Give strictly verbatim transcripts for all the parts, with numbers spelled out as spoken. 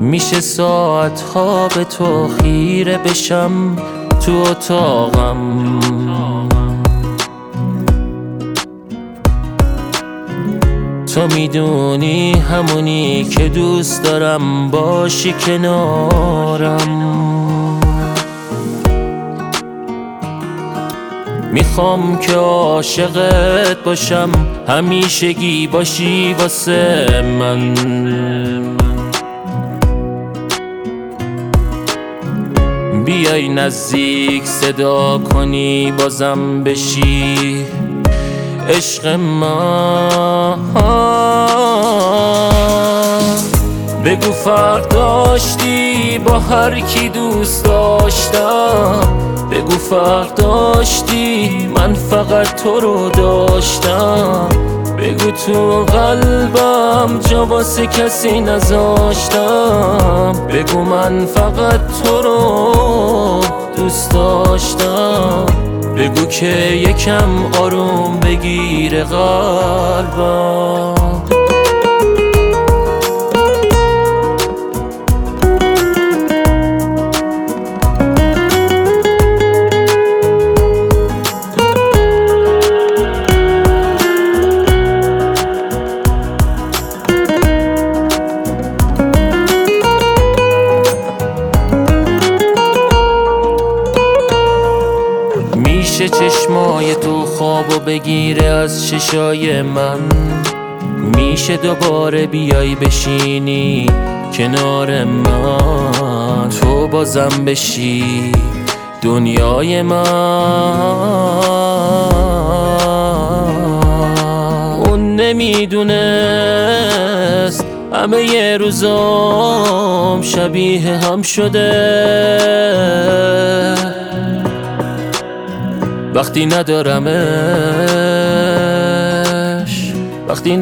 میشه ساعتها به تو خیره بشم تو اتاقم، تو میدونی همونی که دوست دارم باشی کنارم. میخوام که عاشقت باشم، همیشگی باشی واسه من. بیای نزدیک صدا کنی بازم بشی عشق من. بگو فرق داشتی با هر کی دوست داشتم، بگو فرق داشتی من فقط تو رو داشتم، بگو تو قلبم جا واسه کسی نذاشتم، بگو من فقط تو رو دوست داشتم، بگو که یکم آروم بگیره قلبم. میشه چشمای تو خوابو بگیره از چشای من، میشه دوباره بیای بشینی کنار من، تو بازم بشی دنیای من. اون نمیدونست همه یه روزام شبیه هم شده، وقتی ندارمش، وقتی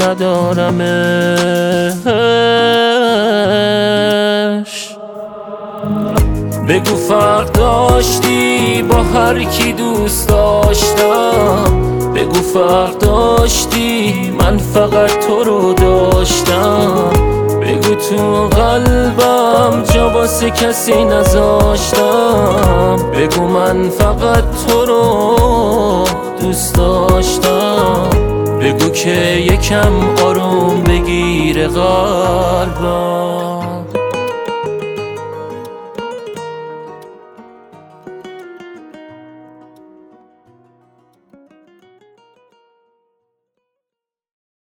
ندارمش. بگو فرق داشتی با هر کی دوست داشتم، بگو فرق داشتی من فقط تو رو داشتم، بگو تو قلبم جا واسه کسی نذاشتم، بگو من فقط تو رو دوست داشتم، بگو که یکم آروم بگیره قلبم.